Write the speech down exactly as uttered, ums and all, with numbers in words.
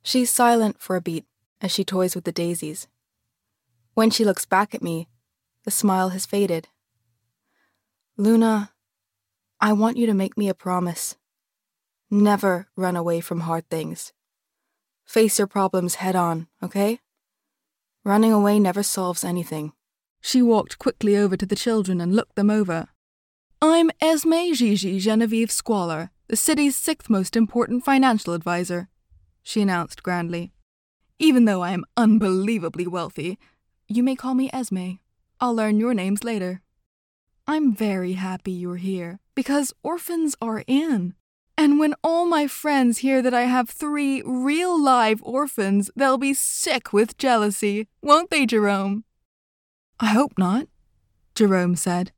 She's silent for a beat as she toys with the daisies. When she looks back at me, the smile has faded. Luna, I want you to make me a promise. Never run away from hard things. Face your problems head on, okay? Running away never solves anything. She walked quickly over to the children and looked them over. I'm Esme Gigi Genevieve Squalor, the city's sixth most important financial advisor, she announced grandly. Even though I am unbelievably wealthy, you may call me Esme. I'll learn your names later. I'm very happy you're here, because orphans are in. And when all my friends hear that I have three real live orphans, they'll be sick with jealousy, won't they, Jerome? I hope not, Jerome said.